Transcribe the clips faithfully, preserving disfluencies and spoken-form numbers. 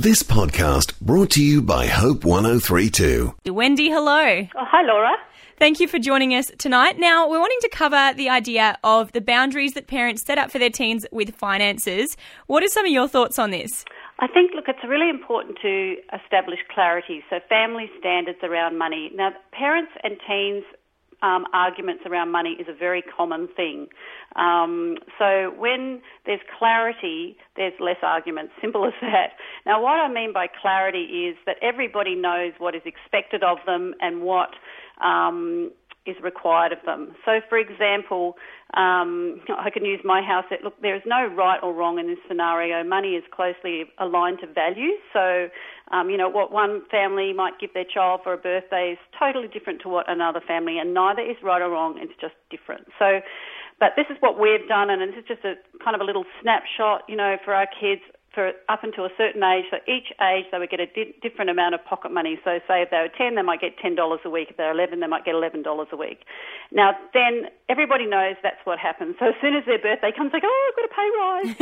This podcast brought to you by Hope one oh three point two. Wendy, hello. Oh, hi, Laura. Thank you for joining us tonight. Now, we're wanting to cover the idea of the boundaries that parents set up for their teens with finances. What are some of your thoughts on this? I think, look, it's really important to establish clarity, so family standards around money. Now, parents and teens Um, arguments around money is a very common thing. Um, so when there's clarity, there's less arguments. Simple as that. Now, what I mean by clarity is that everybody knows what is expected of them and what um, is required of them. So, for example, um, I can use my house. Look, there is no right or wrong in this scenario. Money is closely aligned to values. So, um, you know, what one family might give their child for a birthday is totally different to what another family, and neither is right or wrong. It's just different. So, but this is what we've done, and this is just a kind of a little snapshot, you know, for our kids. For up until a certain age, so each age they would get a di- different amount of pocket money. So say if they were ten, they might get ten dollars a week. If they're eleven, they might get eleven dollars a week. Now, then everybody knows that's what happens. So as soon as their birthday comes, they go, oh, I've got a pay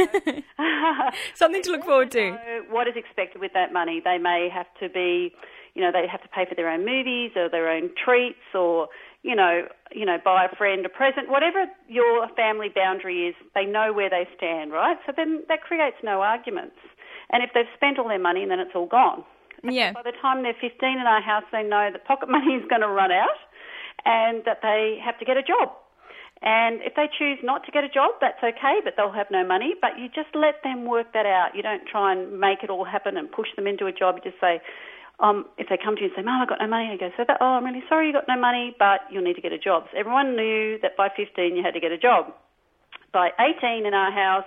rise. Something to look forward to. So what is expected with that money? They may have to be, you know, they have to pay for their own movies or their own treats or, you know, you know, buy a friend a present, whatever your family boundary is, they know where they stand, right? So then that creates no arguments. And if they've spent all their money, then it's all gone. Yeah. By the time they're fifteen in our house, they know that pocket money is going to run out and that they have to get a job. And if they choose not to get a job, that's okay, but they'll have no money. But you just let them work that out. You don't try and make it all happen and push them into a job. You just say, Um, if they come to you and say, Mum, I've got no money, I go, so that, oh, I'm really sorry you got no money, but you'll need to get a job. So everyone knew that by fifteen you had to get a job. By eighteen in our house,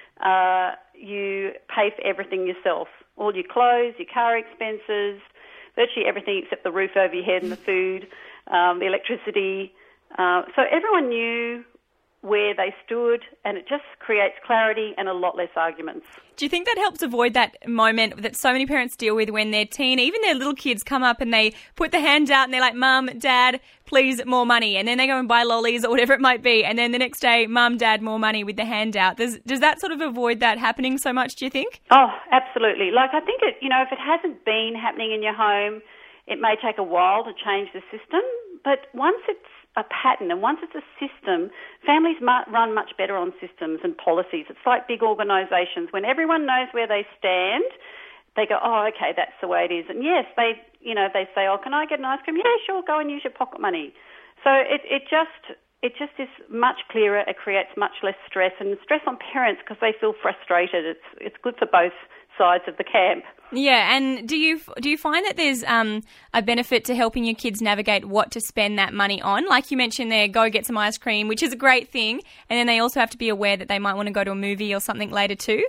uh, you pay for everything yourself. All your clothes, your car expenses, virtually everything except the roof over your head and the food, um, the electricity. Uh, so everyone knew where they stood, and it just creates clarity and a lot less arguments. Do you think that helps avoid that moment that so many parents deal with when their teen, even their little kids come up and they put the hand out and they're like, Mum, Dad, please, more money. And then they go and buy lollies or whatever it might be. And then the next day, Mum, Dad, more money with the hand out. Does, does that sort of avoid that happening so much, do you think? Oh, absolutely. Like, I think, it, you know, if it hasn't been happening in your home, it may take a while to change the system. But once it's a pattern, and once it's a system, families run much better on systems and policies. It's like big organisations. When everyone knows where they stand, they go, oh, okay, that's the way it is. And yes, they, you know, they say, oh, can I get an ice cream? Yeah, sure, go and use your pocket money. So it, it just, it just is much clearer. It creates much less stress, and stress on parents because they feel frustrated. It's, it's good for both sides of the camp. Yeah, and do you do you find that there's um, a benefit to helping your kids navigate what to spend that money on? Like you mentioned there, go get some ice cream, which is a great thing, and then they also have to be aware that they might want to go to a movie or something later too?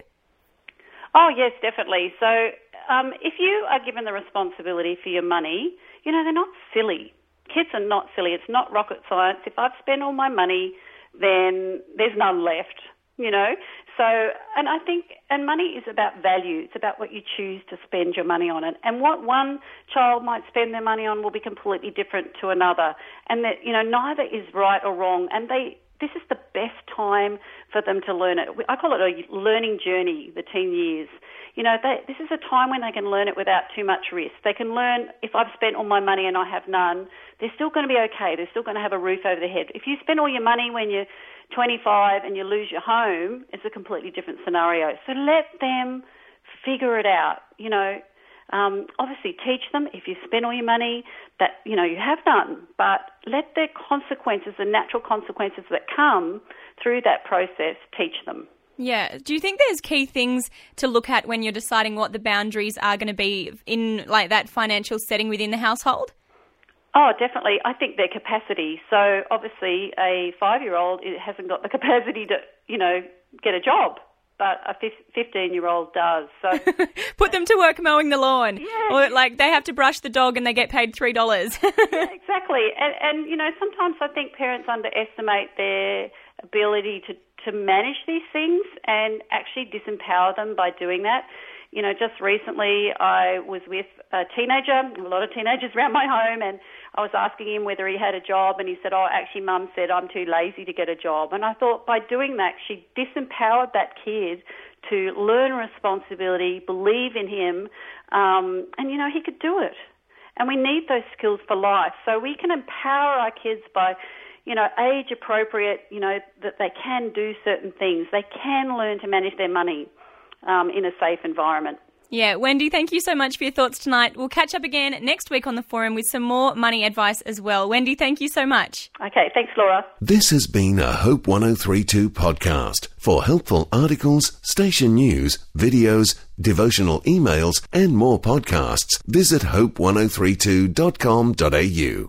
Oh, yes, definitely. So um, if you are given the responsibility for your money, you know, they're not silly. Kids are not silly. It's not rocket science. If I've spent all my money, then there's none left. You know, so, and I think, and money is about value. It's about what you choose to spend your money on. And, and what one child might spend their money on will be completely different to another. And that, you know, neither is right or wrong. And they, this is the best time for them to learn it. I call it a learning journey, the teen years. You know, they, this is a time when they can learn it without too much risk. They can learn, if I've spent all my money and I have none, they're still going to be okay. They're still going to have a roof over their head. If you spend all your money when you're twenty-five and you lose your home, it's a completely different scenario. So let them figure it out. You know, um, obviously teach them if you spend all your money that, you know, you have done, but let the consequences, the natural consequences that come through that process, teach them. Yeah. Do you think there's key things to look at when you're deciding what the boundaries are going to be in like that financial setting within the household? Oh, definitely. I think their capacity. So obviously a five-year-old hasn't got the capacity to, you know, get a job, but a fifteen-year-old does. So put them to work mowing the lawn. Yeah. Or like they have to brush the dog and they get paid three dollars. Yeah, exactly. And, and, you know, sometimes I think parents underestimate their ability to, to manage these things and actually disempower them by doing that. You know, just recently I was with a teenager, a lot of teenagers around my home, and I was asking him whether he had a job, and he said, oh, actually, Mum said I'm too lazy to get a job. And I thought by doing that, she disempowered that kid to learn responsibility, believe in him, um, and, you know, he could do it. And we need those skills for life. So we can empower our kids by, you know, age appropriate, you know, that they can do certain things. They can learn to manage their money um, in a safe environment. Yeah, Wendy, thank you so much for your thoughts tonight. We'll catch up again next week on the forum with some more money advice as well. Wendy, thank you so much. Okay, thanks, Laura. This has been a Hope one oh three two podcast. For helpful articles, station news, videos, devotional emails, and more podcasts, visit hope one oh three two dot com dot a u.